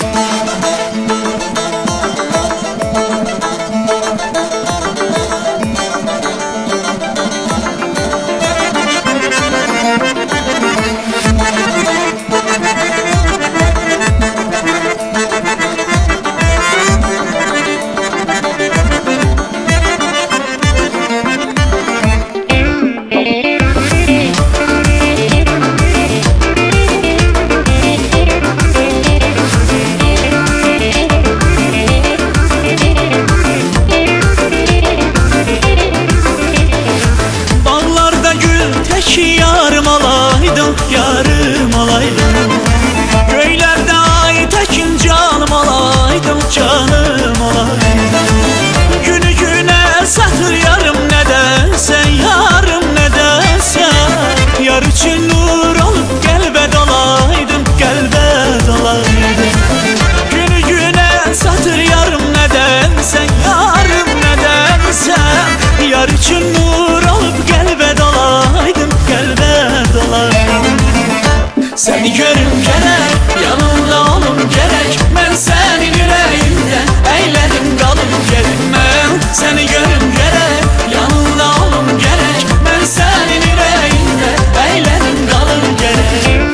Yarım alaydım, yarım alaydım. Göylerde ay tekin canım alaydım, canım alaydım. Günü güne satır yarım ne dersen, yarım ne dersen. Yar için nur olup gelbet alaydım, gelbet alaydım. Günü güne satır yarım ne dersen, yarım ne dersen. Yar için nur olup gelbet alaydım, gelbet alaydım. Seni görüm gerek, yanımda olum gerek. Ben senin yüreğimde eyledim kalım gerek. Ben seni görüm gerek, yanımda olum gerek. Ben senin yüreğimde eyledim kalım gerek.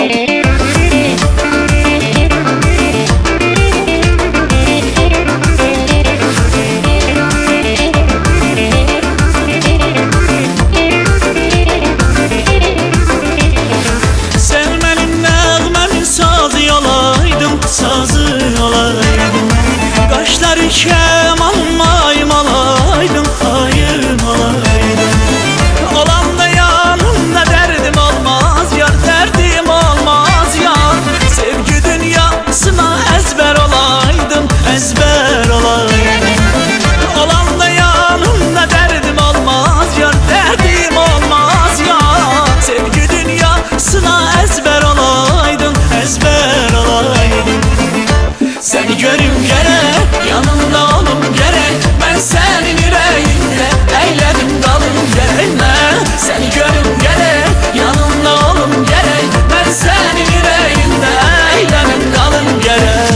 Sazı olaydım, kaşları kemanım ayım alaydım, ayım alaydım. Olan da yanımda derdim olmaz yar, derdim olmaz yar. Sevgi dünyasına ezber olaydım, ezber olaydım. Olan da yanımda derdim olmaz yar, derdim olmaz yar. Sevgi dünyasına ezber olaydım, ezber olaydım. Seni görüm gerek, yanımda olum gerek. Ben senin yüreğinde eyledim kalım gerek. Ben seni görüm gerek, yanımda olum gerek. Ben senin yüreğinde eyledim kalım gerek.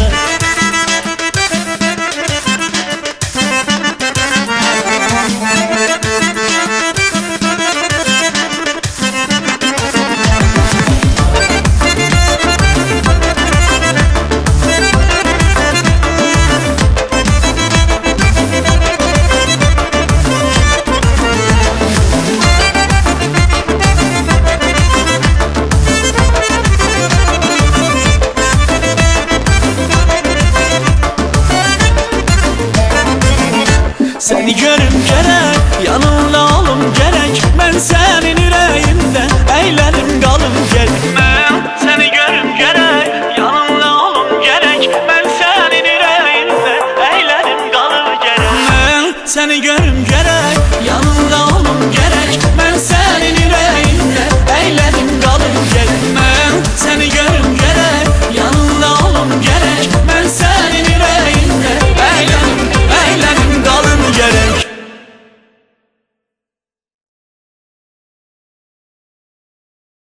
Seni görüm gerek, yanımda olum gerek. Ben senin yüreğinde eyledim kalım gerek. Ben seni görüm gerek, yanımda olum gerek. Ben senin yüreğinde eyledim kalım gerek. Ben seni görüm